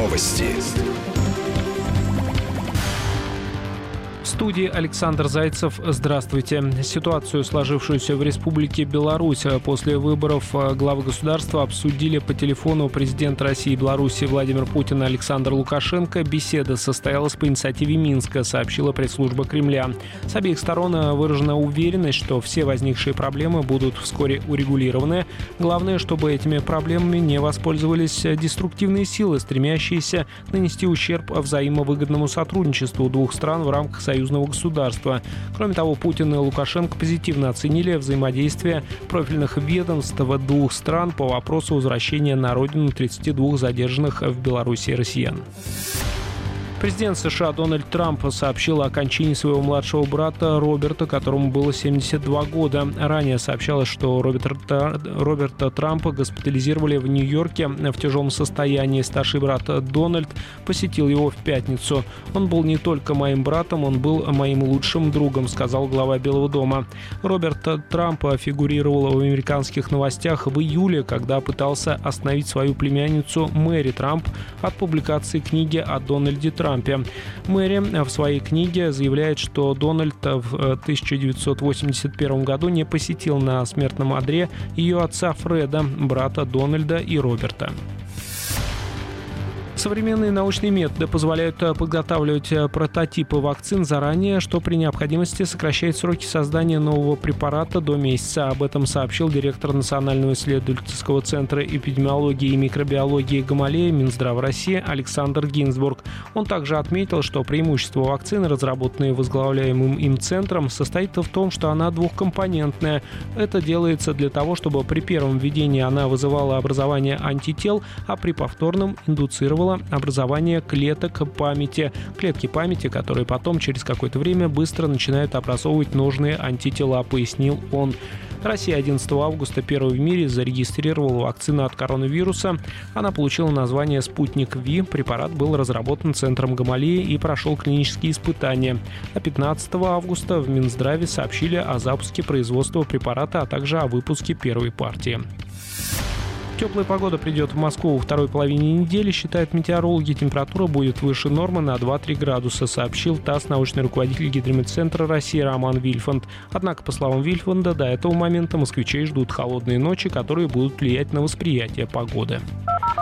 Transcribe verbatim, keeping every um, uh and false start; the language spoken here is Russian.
Новости. В студии Александр Зайцев. Здравствуйте. Ситуацию, сложившуюся в Республике Беларусь после выборов главы государства, обсудили по телефону президент России и Беларуси Владимир Путин и Александр Лукашенко. Беседа состоялась по инициативе Минска, сообщила пресс-служба Кремля. С обеих сторон выражена уверенность, что все возникшие проблемы будут вскоре урегулированы. Главное, чтобы этими проблемами не воспользовались деструктивные силы, стремящиеся нанести ущерб взаимовыгодному сотрудничеству двух стран в рамках союзного государства. Кроме того, Путин и Лукашенко позитивно оценили взаимодействие профильных ведомств двух стран по вопросу возвращения на родину тридцати двух задержанных в Беларуси россиян. Президент США Дональд Трамп сообщил о кончине своего младшего брата Роберта, которому было семьдесят два года. Ранее сообщалось, что Роберта, Роберта Трампа госпитализировали в Нью-Йорке в тяжелом состоянии. Старший брат Дональд посетил его в пятницу. «Он был не только моим братом, он был моим лучшим другом», сказал глава Белого дома. Роберт Трамп фигурировал в американских новостях в июле, когда пытался остановить свою племянницу Мэри Трамп от публикации книги о Дональде Трампе. Мэри в своей книге заявляет, что Дональд в тысяча девятьсот восемьдесят первом году не посетил на смертном одре ее отца Фреда, брата Дональда и Роберта. Современные научные методы позволяют подготавливать прототипы вакцин заранее, что при необходимости сокращает сроки создания нового препарата до месяца. Об этом сообщил директор Национального исследовательского центра эпидемиологии и микробиологии Гамалея Минздрава России Александр Гинзбург. Он также отметил, что преимущество вакцины, разработанной возглавляемым им центром, состоит в том, что она двухкомпонентная. Это делается для того, чтобы при первом введении она вызывала образование антител, а при повторном индуцировала образование клеток памяти. Клетки памяти, которые потом через какое-то время быстро начинают образовывать нужные антитела, пояснил он. Россия одиннадцатого августа первой в мире зарегистрировала вакцину от коронавируса. Она получила название «Спутник Ви». Препарат был разработан центром Гамалеи и прошел клинические испытания. А пятнадцатого августа в Минздраве сообщили о запуске производства препарата, а также о выпуске первой партии. Теплая погода придет в Москву во второй половине недели, считают метеорологи. Температура будет выше нормы на два-три градуса, сообщил ТАСС научный руководитель Гидрометцентра России Роман Вильфанд. Однако, по словам Вильфанда, до этого момента москвичей ждут холодные ночи, которые будут влиять на восприятие погоды.